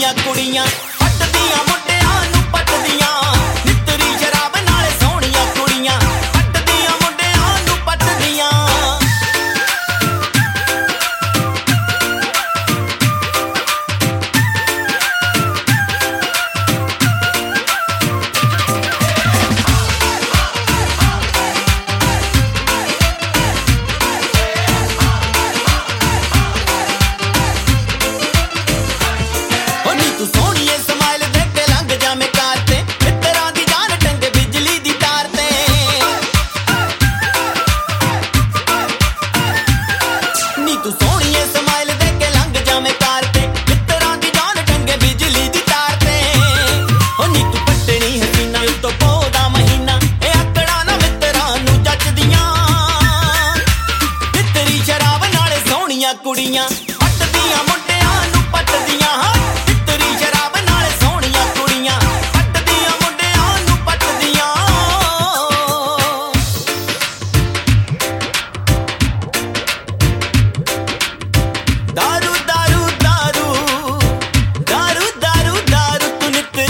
ਸੋਹਣੀਆਂ ਕੁੜੀਆਂ ਪੱਟਦੀਆਂ ਮੁੰਡਿਆਂ ਨੂੰ ਪੱਟਦੀਆਂ ਨਿੱਤਰੀ ਸ਼ਰਾਬ ਨਾਲ ਸੋਹਣੀਆਂ ਕੁੜੀਆਂ ਪੱਟਦੀਆਂ ਮੁੰਡਿਆਂ ਨੂੰ ਪੱਟਦੀਆਂ ਤੂੰ ਸੋਹਣੀਏ ਸਮਾਈਲ ਦੇ ਕੇ ਲੰਘ ਜਾਵੇਂ ਕਾਰ ਤੇ ਮਿੱਤਰਾਂ ਦੀ ਜਾਨ ਟੰਗੇ ਬਿਜਲੀ ਦੀ ਤਾਰ ਤੇ ਨੀ ਤੂੰ ਸੋਹਣੀਏ ਸਮਾਈਲ ਦੇ ਕੇ ਲੰਘ ਜਾਵੇਂ ਕਾਰ ਤੇ ਮਿੱਤਰਾਂ ਦੀ ਜਾਨ ਟੰਗੇ ਬਿਜਲੀ ਦੀ ਤਾਰ ਤੇ ਓ ਨੀ ਤੂੰ ਪੱਟਣੀ ਹਸੀਨਾ ਉਤੋਂ ਪੋਹ ਦਾ ਮਹੀਨਾ ਇਹ ਆਕੜਾਂ ਨਾ ਮਿੱਤਰਾਂ ਨੂੰ ਜੱਚਦੀਆਂ ਨਿੱਤਰੀ ਸ਼ਰਾਬ ਨਾਲੇ ਸੋਹਣੀਆਂ ਕੁੜੀਆਂ ਪੱਟਦੀਆਂ ਮੁੰਡਿਆਂ ਨੂੰ ਪੱਟਦੀਆਂ ਸ਼ਰਾਬ ਨਾਲ ਸੋਹਣੀਆਂ ਕੁੜੀਆਂ ਪੱਟਦੀਆਂ ਮੁੰਡਿਆਂ ਨੂੰ ਪੱਟਦੀਆਂ ਦਾਰੂ ਦਾਰੂ ਦਾਰੂ ਦਾਰੂ ਦਾਰੂ ਦਾਰੂ ਤੂੰ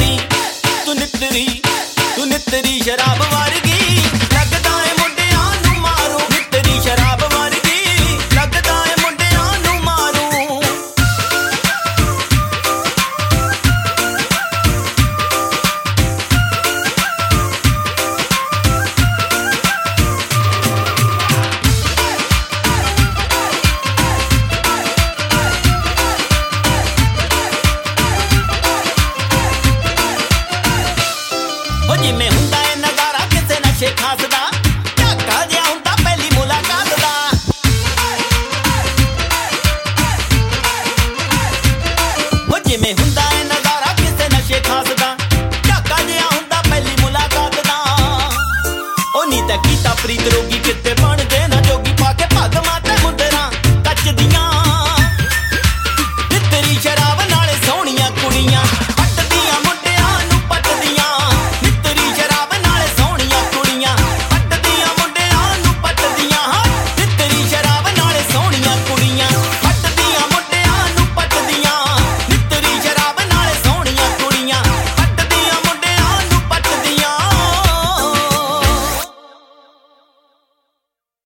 ਨਿੱਤਰੀ ਸ਼ਰਾਬ ਵਰਗੀ ਲੱਗਦਾ ਏ ਮੁੰਡਿਆਂ ਨੂੰ ਮਾਰੂ ਨਿੱਤਰੀ ਸ਼ਰਾਬ ਵਰਗੀ ਲੱਗਦਾ ਏ ਮੁੰਡਿਆਂ ਨੂੰ ਮਾਰੂ ਜਿਵੇਂ ਹੁੰਦਾ ਏ ਨਜ਼ਾਰਾ ਕਿਸੇ ਨਸ਼ੇ ਖਾਸ ਦਾ ਝਾਕਾ ਜਿਹਾ ਹੁੰਦਾ ਪਹਿਲੀ ਮੁਲਾਕਾਤ ਦਾ ਹੋ ਜਿਵੇਂ ਹੁੰਦਾ ਏ ਨਜ਼ਾਰਾ ਕਿਸੇ ਨਸ਼ੇ ਖਾਸ ਦਾ ਝਾਕਾ ਜਿਹਾ ਹੁੰਦਾ ਪਹਿਲੀ ਮੁਲਾਕਾਤ ਦਾ ਉਹ ਨੀ ਤਾਂ ਕੀਤਾ ਪ੍ਰੀਤ